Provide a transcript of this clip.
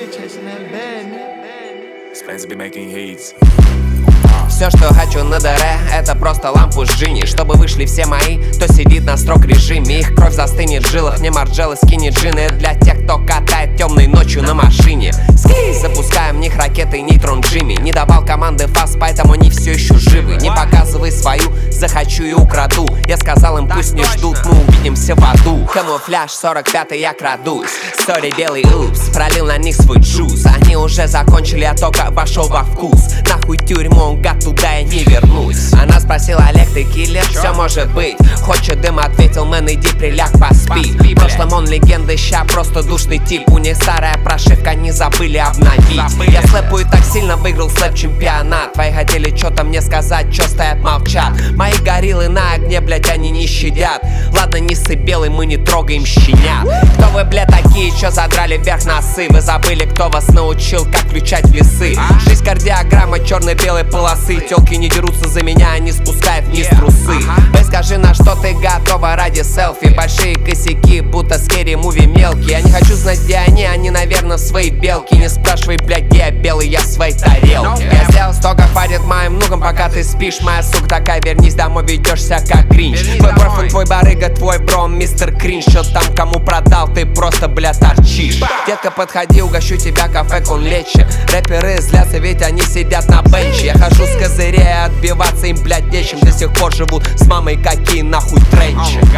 Spence be making hits. Все, что хочу на дыре, это просто лампу с джинни. Чтобы вышли все мои, кто сидит на строг режиме. Их кровь застынет в жилах, не марджелы, скини джины. Для тех, кто катает темной ночью на машине. Ски, запускаем в них ракеты нейтрон Джимми. Не давал команды фас, поэтому они все еще живы. Не показывай свою, захочу и украду. Я сказал им, пусть не ждут, мы увидимся в аду. Камуфляж, 45-й я крадусь. Сори, белый упс, пролил на них свой джуз. Они уже закончили, я только вошел во вкус. Нахуй тюрьму, гад, туда я не вернусь. Она спросила, Олег, ты киллер? Все может быть. Хочет дым, ответил, мэн, иди приляг, поспи. В прошлом он легенда, ща просто душный тип. У них старая прошивка, не забыли обновить. Я слэпую так сильно, выиграл слэп-чемпионат. Твои хотели что-то мне сказать, чё стоят, молчат. Мои гориллы на огне, блять, они не щадят. Ладно, не ссы белый, мы не трогаем щенят. Кто вы, блядь, такие, чё задрали вверх носы? Вы забыли, кто вас научил, как включать в лесы. Жизнь кардиограмма черно-белой полосы. Телки не дерутся за меня, они спускают вниз трусы. Скажи, на что ты готова ради селфи. Большие косяки, будто скери муви мелкие. Я не хочу знать, где они, наверное, в своей белке. Не спрашивай, блядь, где я белый, я в своей тарелке. Я сделал столько, хватит моим внукам, пока ты спишь. Моя сука такая, вернись домой, ведешься как гринч. Твой профиль, твой барыга, твой бро, мистер Кринж. Чё там кому продал, ты просто, блядь, торчишь. Детка, подходи, угощу тебя, кафе Кунлечи. Рэперы злятся, ведь они сидят на бенче. Я хожу с козырей, отбиваться им, блядь, нечем. До сих пор живут с мамой, какие нахуй тренчи.